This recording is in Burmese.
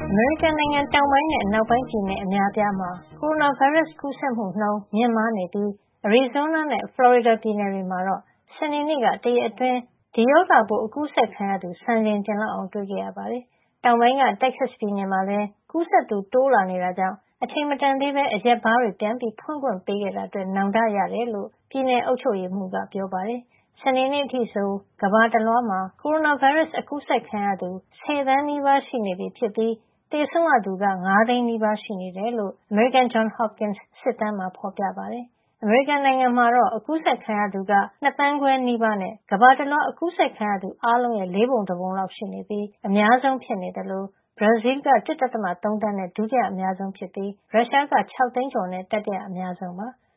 အမေရိကန်နိုင်ငံတောင်ပိုင်းနဲ့အနောက်ပိုင်းပြည်နယ်အများအပြားမှာကိုရိုနာဗိုင်းရပ်စ်ကူးစက်မှုနှုန်းမြင့်မားနေပြီး Arizona နဲ့ Florida ပြည်နယ်တွေမှာတော့စနေနေ့ကတရက်အတွင်းဒီရောဂါပိုးအကူးစက်ခံရသူစံချိန်တင်လောက်အောင်တွေ့ခဲ့ရပါတယ်။တောင်ပိုင်းက Texas ပြည်နယ်မှာလည်းကူးစက်သူတိုးလာနေတာကြောင့်အချိန်မတန်သေးပဲအရက်ဘားတွေပြန်ဖွင့်ခွင့်ပေးခဲ့တာအတွက်နောင်တရတယ်လို့ပြည်နယ်အုပ်ချုပ်ရေးမှူးကပြောပါတယ်။စနေနေ့အထိဆိုကမ္ဘာတလွှားမှာကိုရိုနာဗိုင်းရပ်စ်အကူးစက်ခံရသူ10 သန်းနီးပါးရှိနေပြီဖြစ်ပြီးသေဆုံးရသူက5 သိန်းနီးပါးရှိနေတယ်လို့ American Johns Hopkins စစ်တမ်းမှာဖော်ပြပါတယ်။အမေရိကန်နိုင်ငံမှာတော့အကူးစက်ခံရသူက2 သန်းခွဲနီးပါးနဲ့ကမ္ဘာတလွှားအကူးစက်ခံရသူအားလုံးရဲ့4 ပုံ 1 ပုံလောက်ရှိနေပြီးအများဆုံးဖြစ်နေတယ်လို့ဘရာဇီးလ်က 1.3 သန်းနဲ့ဒုတိယအများဆုံးဖြစ်ပြီးရုရှားက6 သိန်းကျော်နဲ့တတိယအများဆုံးပါ။